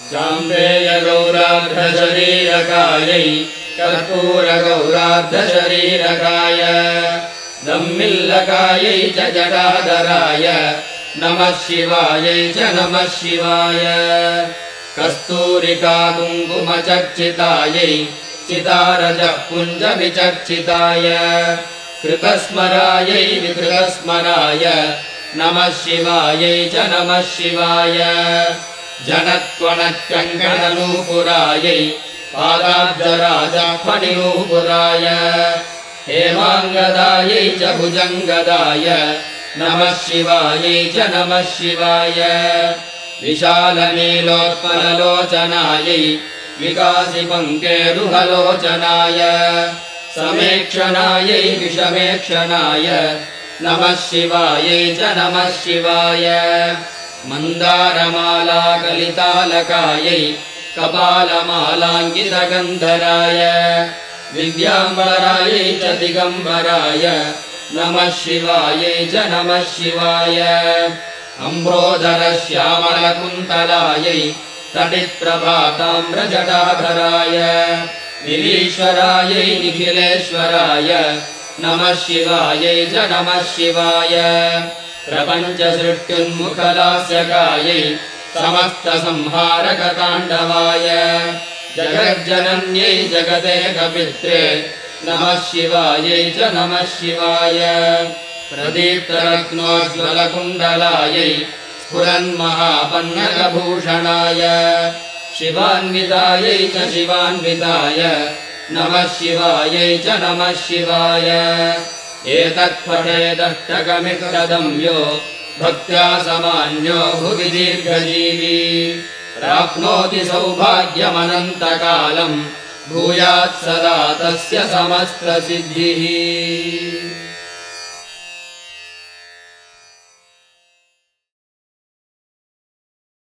चाम्पेयगौरार्धशरीरकायै कर्पूरगौरार्धशरीरकाय दम्मिल्लकायै च जटाधराय नमः शिवायै च नमः शिवाय कस्तूरिका कुङ्कुमचर्चितायै चितारजः पुञ्जविचर्चिताय कृतस्मरायै विकृतस्मराय नमः शिवायै च नमः शिवाय जनत्वनत्यङ्कणनूपुरायै पादाब्जराजफणिनूपुराय हेमाङ्गदायै च भुजङ्गदाय नमः शिवायै च नमः शिवाय विशालनीलोत्पललोचनायै विकासिपङ्केरुहलोचनाय समेक्षणायै विषमेक्षणाय नमः शिवायै च नमः शिवाय मन्दारमालाकलितालकायै कपालमालाङ्कितगन्धराय दिव्याम्बरायै च दिगम्बराय नमः शिवायै च नमः शिवाय अम्ब्रोदरश्यामलकुन्तलायै तटिप्रभाताम्रजटाधराय निरीश्वरायै निखिलेश्वराय नमः शिवायै च नमः शिवाय प्रपञ्चसृष्टुन्मुखलास्यकायै समस्तसंहारकताण्डवाय जगज्जनन्यै जगदेकपित्रे नमः शिवायै च नमः शिवाय प्रदीप्तरत्नोज्ज्वलकुण्डलायै स्फुरन्महापन्नगभूषणाय शिवान्वितायै च शिवान्विताय नमः शिवायै च नमः शिवाय एतत्पठेदष्टकमिष्टदम्यो भक्त्या समान्यो भुवि दीर्घजीवी प्राप्नोति सौभाग्यमनन्तकालम् भूयात् सदा तस्य समस्तसिद्धिः।